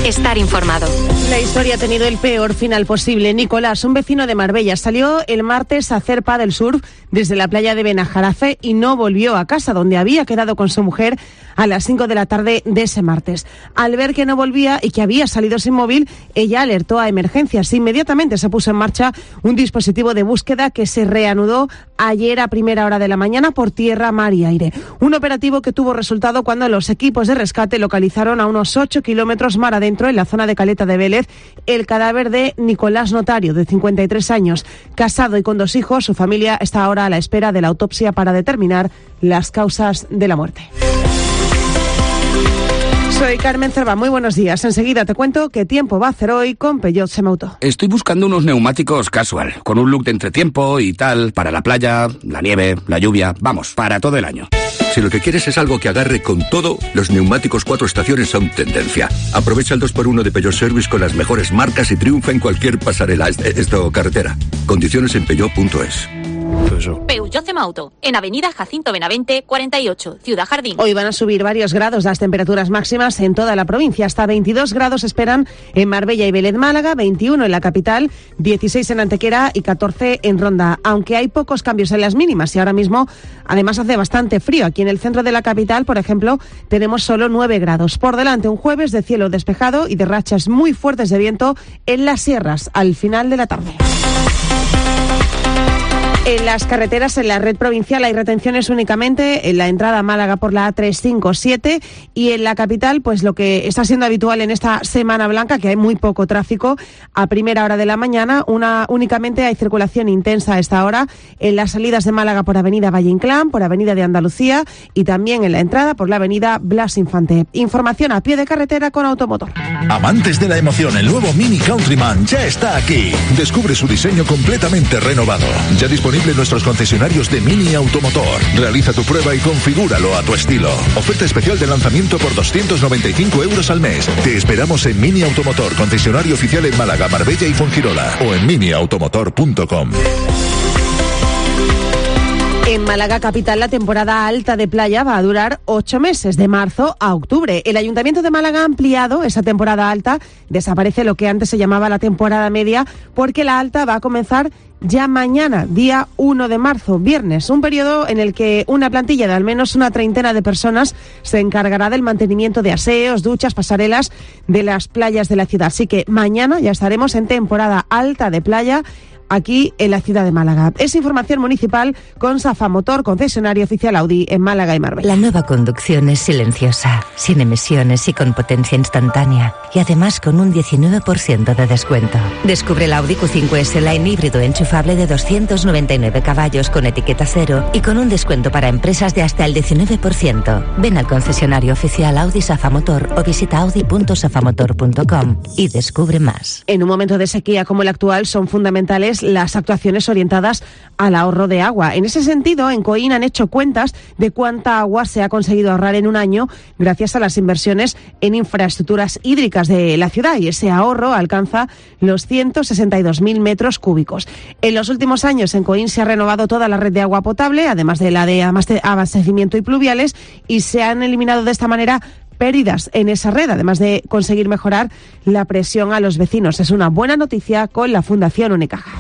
estar informado. La historia ha tenido el peor final posible. Nicolás, un vecino de Marbella, salió el martes a hacer pádel surf desde la playa de Benajarafe y no volvió a casa, donde había quedado con su mujer a las 5 de la tarde de ese martes. Al ver que no volvía y que había salido sin móvil, ella alertó a emergencias. Inmediatamente se puso en marcha un dispositivo de búsqueda que se reanudó ayer a primera hora de la mañana por tierra, mar y aire. Un operativo que tuvo resultado cuando los equipos de rescate localizaron a unos 8 kilómetros mar adentro, en la zona de Caleta de Vélez, el cadáver de Nicolás Notario, de 53 años. Casado y con 2 hijos, su familia está ahora a la espera de la autopsia para determinar las causas de la muerte. Soy Carmen Cerva, muy buenos días. Enseguida te cuento qué tiempo va a hacer hoy con Peugeot Semauto. Estoy buscando unos neumáticos casual, con un look de entretiempo y tal, para la playa, la nieve, la lluvia, vamos, para todo el año. Si lo que quieres es algo que agarre con todo, los neumáticos 4 estaciones son tendencia. Aprovecha el 2x1 de Peugeot Service con las mejores marcas y triunfa en cualquier pasarela, carretera. Condiciones en peugeot.es. Peugeot Semauto, en Avenida Jacinto Benavente, 48, Ciudad Jardín. Hoy van a subir varios grados las temperaturas máximas en toda la provincia. Hasta 22 grados esperan en Marbella y Vélez Málaga, 21 en la capital, 16 en Antequera y 14 en Ronda. Aunque hay pocos cambios en las mínimas y ahora mismo además hace bastante frío. Aquí en el centro de la capital, por ejemplo, tenemos solo 9 grados. Por delante un jueves de cielo despejado y de rachas muy fuertes de viento en las sierras al final de la tarde. En las carreteras, en la red provincial, hay retenciones únicamente en la entrada a Málaga por la A357 y en la capital, pues lo que está siendo habitual en esta Semana Blanca, que hay muy poco tráfico a primera hora de la mañana. Únicamente hay circulación intensa a esta hora en las salidas de Málaga por Avenida Valle Inclán, por Avenida de Andalucía y también en la entrada por la Avenida Blas Infante. Información a pie de carretera con Automotor. Amantes de la emoción, el nuevo Mini Countryman ya está aquí. Descubre su diseño completamente renovado. Ya disponible en nuestros concesionarios de Mini Automotor. Realiza tu prueba y configúralo a tu estilo. Oferta especial de lanzamiento por 295 euros al mes. Te esperamos en Mini Automotor, concesionario oficial en Málaga, Marbella y Fuengirola, o en miniautomotor.com. En Málaga capital, la temporada alta de playa va a durar 8 meses, de marzo a octubre. El Ayuntamiento de Málaga ha ampliado esa temporada alta. Desaparece lo que antes se llamaba la temporada media, porque la alta va a comenzar ya mañana, día 1 de marzo, viernes, un periodo en el que una plantilla de al menos una treintena de personas se encargará del mantenimiento de aseos, duchas, pasarelas de las playas de la ciudad. Así que mañana ya estaremos en temporada alta de playa aquí en la ciudad de Málaga. Es información municipal con Safa Motor, concesionario oficial Audi en Málaga y Marbella. La nueva conducción es silenciosa, sin emisiones y con potencia instantánea. Y además con un 19% de descuento. Descubre el Audi Q5S Line híbrido enchufable de 299 caballos con etiqueta cero y con un descuento para empresas de hasta el 19%. Ven al concesionario oficial Audi Safa Motor o visita audi.safamotor.com y descubre más. En un momento de sequía como el actual son fundamentales las actuaciones orientadas al ahorro de agua. En ese sentido, en Coín han hecho cuentas de cuánta agua se ha conseguido ahorrar en un año gracias a las inversiones en infraestructuras hídricas de la ciudad, y ese ahorro alcanza los 162.000 metros cúbicos. En los últimos años en Coín se ha renovado toda la red de agua potable, además de la de abastecimiento y pluviales, y se han eliminado de esta manera pérdidas en esa red, además de conseguir mejorar la presión a los vecinos. Es una buena noticia con la Fundación Unicaja.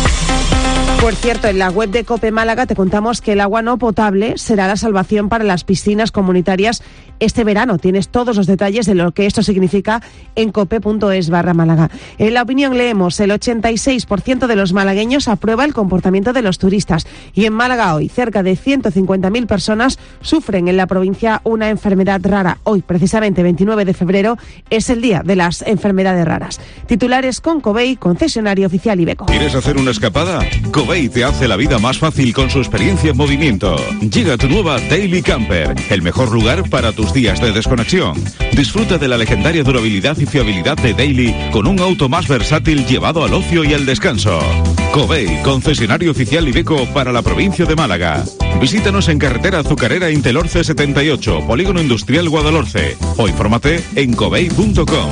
Por cierto, en la web de COPE Málaga te contamos que el agua no potable será la salvación para las piscinas comunitarias este verano. Tienes todos los detalles de lo que esto significa en cope.es/Málaga. En la opinión leemos, el 86% de los malagueños aprueba el comportamiento de los turistas. Y en Málaga hoy, cerca de 150.000 personas sufren en la provincia una enfermedad rara. Hoy, precisamente 29 de febrero, es el día de las enfermedades raras. Titulares con Covey, concesionario oficial Iveco. ¿Quieres hacer una escapada? Covey te hace la vida más fácil con su experiencia en movimiento. Llega tu nueva Daily Camper, el mejor lugar para tus días de desconexión. Disfruta de la legendaria durabilidad y fiabilidad de Daily con un auto más versátil llevado al ocio y al descanso. Covey, concesionario oficial Iveco para la provincia de Málaga. Visítanos en carretera Azucarera Intelorce 78, Polígono Industrial Guadalhorce, o infórmate en covey.com.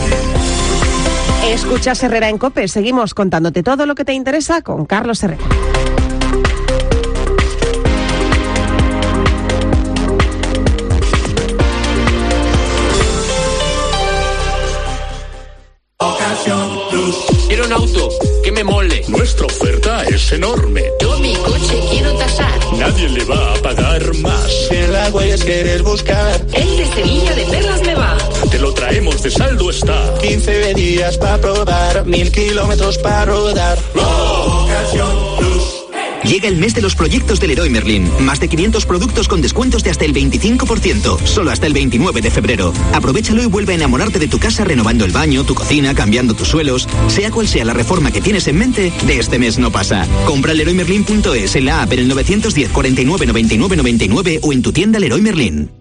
Escuchas Herrera en COPE. Seguimos contándote todo lo que te interesa con Carlos Herrera. Nuestra oferta es enorme. Yo mi coche quiero tasar. Nadie le va a pagar más. Si en la Huellas quieres buscar, el de Sevilla de Perlas me va. Te lo traemos de saldo está. 15 días para probar, 1000 kilómetros para rodar. Ocasión Plus. Llega el mes de los proyectos del Leroy Merlin. Más de 500 productos con descuentos de hasta el 25%. Solo hasta el 29 de febrero. Aprovechalo y vuelve a enamorarte de tu casa renovando el baño, tu cocina, cambiando tus suelos. Sea cual sea la reforma que tienes en mente, de este mes no pasa. Compra leroymerlin.es en la app en el 910 49 99 99 o en tu tienda Leroy Merlin.